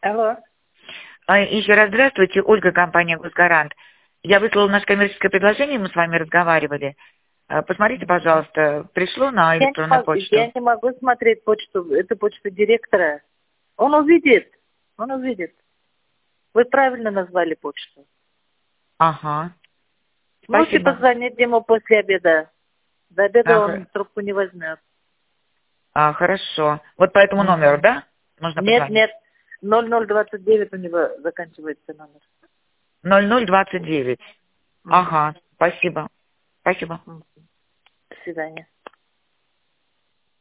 Алло. Еще раз здравствуйте, Ольга, компания «Госгарант». Я выслала наше коммерческое предложение, мы с вами разговаривали. Посмотрите, пожалуйста, пришло на электронную почту? Я не могу смотреть почту, это почта директора. Он увидит. Вы правильно назвали почту. Ага. Можете Спасибо. позвонить ему после обеда. До обеда он трубку не возьмет. Хорошо. Вот по этому номеру, да? Можно позвонить? Нет. 0029 у него заканчивается номер. 0029. Ага. Спасибо. До свидания.